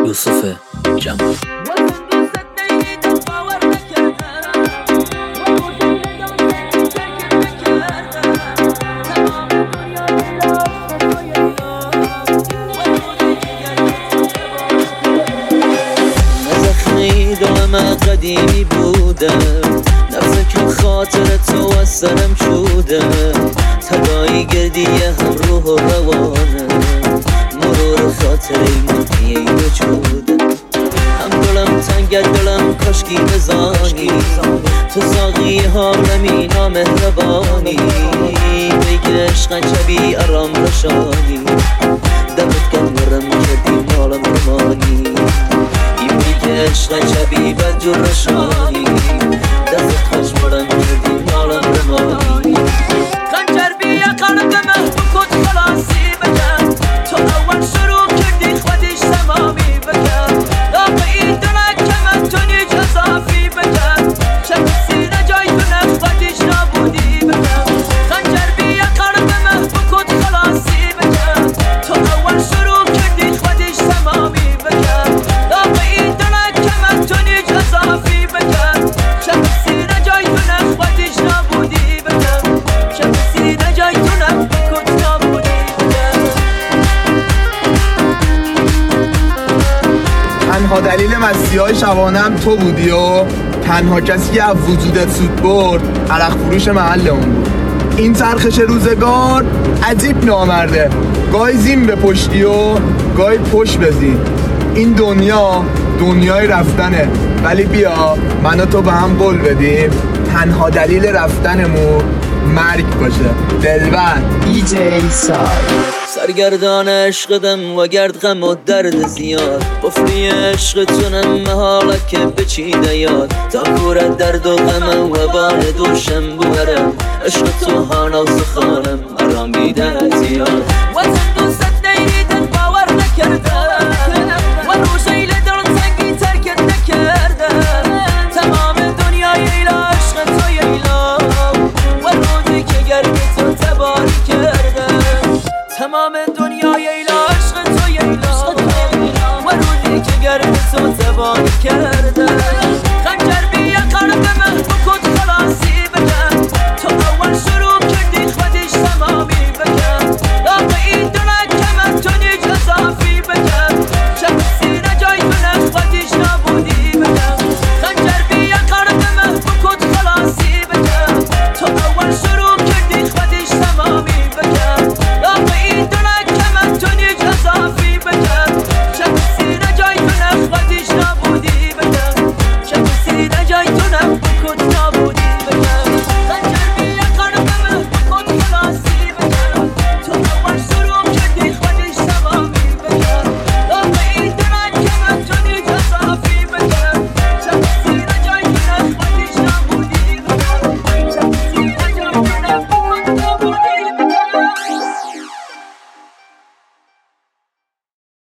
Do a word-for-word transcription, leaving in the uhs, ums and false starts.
یوسف جمال. دلم قدیمی بوده، نفس که خاطر تو از سرم شوده، تدایی گردی هم روح و روانه، مرور خاطری منحیه وجوده. هم دلم تنگه دلم کاشکی بزانی، تو ساقی حالمی نامهربانی، بیگ عشق چبی ارام رشانی، دمت گرم کردی مالم رمانی، عشق چبی بجور رشانی، دست خوش برم کردی مالم رمانی. خنجر بیا قلبم بکن خلاصی بکن، تو اول شروع کردی خودش تمامی بکن، لاقی دلک که من تو نیج اضافی بکن، چه سینه جای تو نخودش نبودی بکن. خنجر بیا قلبم بکن خلاصی بکن، تو اول شروع کردی خودش تمامی بکن، لاقی تنها دلیل مسیحای شبانم تو بودی و تنها کسی که از وجودت سود برد عرق فروش محل اون بود. این چرخش روزگار عجیب نامرده، گاهی زین به پشتی و گاهی پشت بزین. این دنیا دنیای رفتنه، ولی بیا من و تو به هم قول بدیم تنها دلیل رفتنمون مرگ باشه. دلبر دی جی سای سرگردان عشقدم و گرد غم و درد زیاد، قفلی عشقتونم حالا که بچیده یاد، تا کور درد و غم و بار دوشم بورم، عشق تو هانا و سخانم آرامیده زیاد. وطن دوست نیدن باور نکردم و روشیل دلم سنگی ترکت نکردم، تمام دنیای ایلا عشق تو ییلا و روزی که گرد تو تباری کردم، تمام دنیای ایلا عشق تو ییلا و روزی که گرد تو تباری کردم.